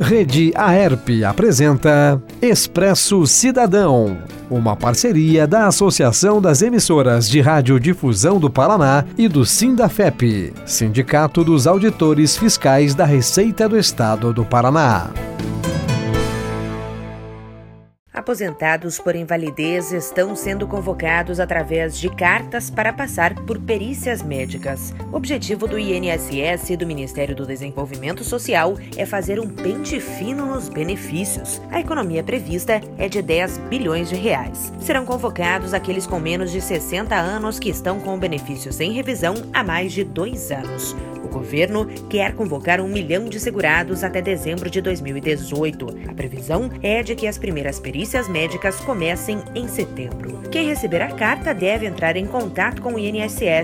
Rede Aerp apresenta Expresso Cidadão, uma parceria da Associação das Emissoras de Radiodifusão do Paraná e do Sindafep, Sindicato dos Auditores Fiscais da Receita do Estado do Paraná. Aposentados por invalidez estão sendo convocados através de cartas para passar por perícias médicas. O objetivo do INSS e do Ministério do Desenvolvimento Social é fazer um pente fino nos benefícios. A economia prevista é de 10 bilhões de reais. Serão convocados aqueles com menos de 60 anos que estão com benefícios em revisão há mais de 2 anos. O governo quer convocar 1 milhão de segurados até dezembro de 2018. A previsão é de que as primeiras perícias médicas comecem em setembro. Quem receber a carta deve entrar em contato com o INSS